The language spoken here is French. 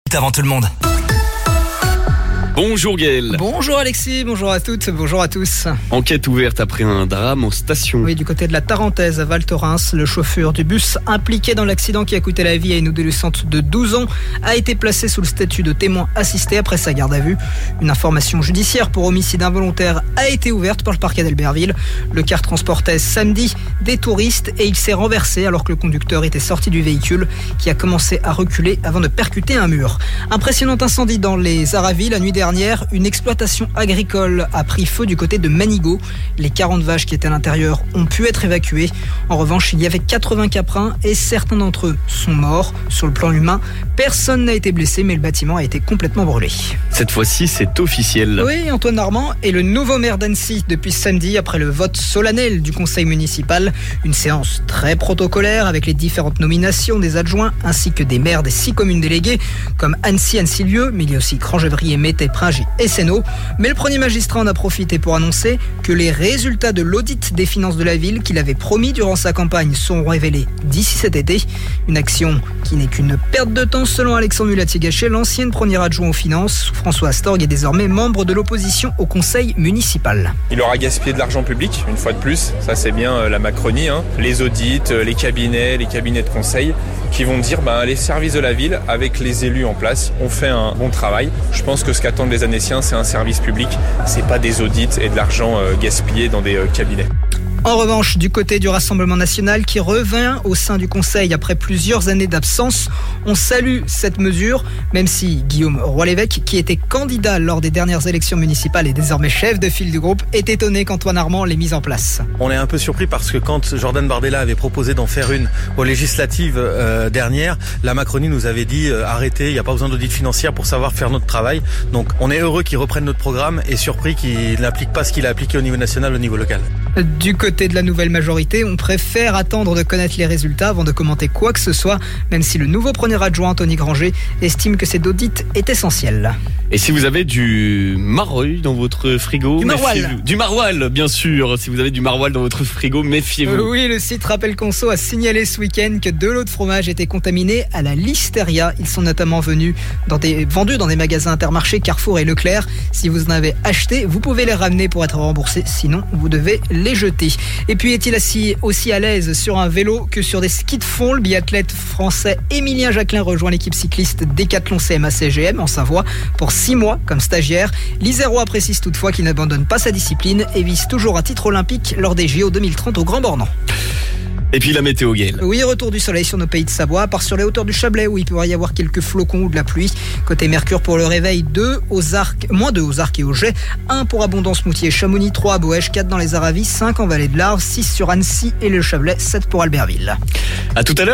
Avant tout le monde. Bonjour Gaël. Bonjour Alexis, bonjour à toutes, bonjour à tous. Enquête ouverte après un drame en station. Oui, du côté de la Tarentaise à Val Thorens, le chauffeur du bus impliqué dans l'accident qui a coûté la vie à une adolescente de 12 ans a été placé sous le statut de témoin assisté après sa garde à vue. Une information judiciaire pour homicide involontaire a été ouverte par le parquet d'Albertville. Le car transportait samedi des touristes et il s'est renversé alors que le conducteur était sorti du véhicule qui a commencé à reculer avant de percuter un mur. Impressionnant incendie dans les Aravis la nuit dernière. Une exploitation agricole a pris feu du côté de Manigot. Les 40 vaches qui étaient à l'intérieur ont pu être évacuées. En revanche, il y avait 80 caprins et certains d'entre eux sont morts. Sur le plan humain, personne n'a été blessé, mais le bâtiment a été complètement brûlé. Cette fois-ci, c'est officiel. Oui, Antoine Armand est le nouveau maire d'Annecy depuis samedi après le vote solennel du conseil municipal. Une séance très protocolaire avec les différentes nominations des adjoints ainsi que des maires des 6 communes déléguées comme Annecy, Annecy-Lieu, mais il y a aussi Crangevrier, Mété, Pringy et Sénaux. Mais le premier magistrat en a profité pour annoncer que les résultats de l'audit des finances de la ville qu'il avait promis durant sa campagne seront révélés d'ici cet été. Une action qui n'est qu'une perte de temps selon Alexandre Mulatier-Gachet, l'ancienne première adjoint aux finances. François Astorg est désormais membre de l'opposition au conseil municipal. Il aura gaspillé de l'argent public, une fois de plus. Ça, c'est bien la Macronie. Les audits, les cabinets de conseil qui vont dire les services de la ville, avec les élus en place, ont fait un bon travail. Je pense que ce qu'attendent les Annéciens, c'est un service public. C'est pas des audits et de l'argent gaspillé dans des cabinets. En revanche, du côté du Rassemblement national qui revient au sein du Conseil après plusieurs années d'absence, on salue cette mesure, même si Guillaume Roy-l'Évêque, qui était candidat lors des dernières élections municipales et désormais chef de file du groupe, est étonné qu'Antoine Armand l'ait mise en place. On est un peu surpris parce que quand Jordan Bardella avait proposé d'en faire une aux législatives dernières, la Macronie nous avait dit arrêtez, il n'y a pas besoin d'audit financière pour savoir faire notre travail. Donc on est heureux qu'il reprenne notre programme et surpris qu'il n'applique pas ce qu'il a appliqué au niveau national, au niveau local. Du côté de la nouvelle majorité, on préfère attendre de connaître les résultats avant de commenter quoi que ce soit, même si le nouveau premier adjoint Anthony Granger estime que cet audit est essentiel. Et si vous avez du maroilles dans votre frigo, du maroilles, bien sûr. Si vous avez du maroilles dans votre frigo, méfiez-vous. Oui, le site Rappel Conso a signalé ce week-end que de l'eau de fromage était contaminée à la listeria. Ils sont notamment vendus dans des magasins Intermarché, Carrefour et Leclerc. Si vous en avez acheté, vous pouvez les ramener pour être remboursé. Sinon, vous devez les jeter. Et puis, est-il aussi à l'aise sur un vélo que sur des skis de fond? Le biathlète français Émilien Jacquelin rejoint l'équipe cycliste Décathlon CMA-CGM en Savoie pour 6 mois comme stagiaire. l'Isérois précise toutefois qu'il n'abandonne pas sa discipline et vise toujours un titre olympique lors des JO 2030 au Grand Bornand. Et puis la météo, Gaël. Oui, retour du soleil sur nos pays de Savoie, à part sur les hauteurs du Chablais où il pourrait y avoir quelques flocons ou de la pluie. Côté Mercure pour le réveil, -2 aux Arcs et au Jet, 1 pour Abondance, Moutier et Chamonix, 3 à Boëche, 4 dans les Aravis, 5 en Vallée de l'Arve, 6 sur Annecy et le Chablais, 7 pour Albertville. À tout à l'heure.